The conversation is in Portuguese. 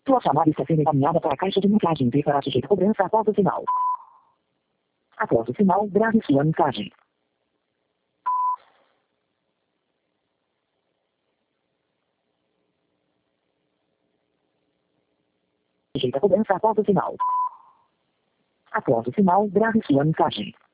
Sua chamada está sendo encaminhada para a caixa de mensagem e será sujeita a cobrança após o sinal. Após o sinal, grave sua mensagem. Sujeita a cobrança após o sinal. Após o sinal, grave sua mensagem.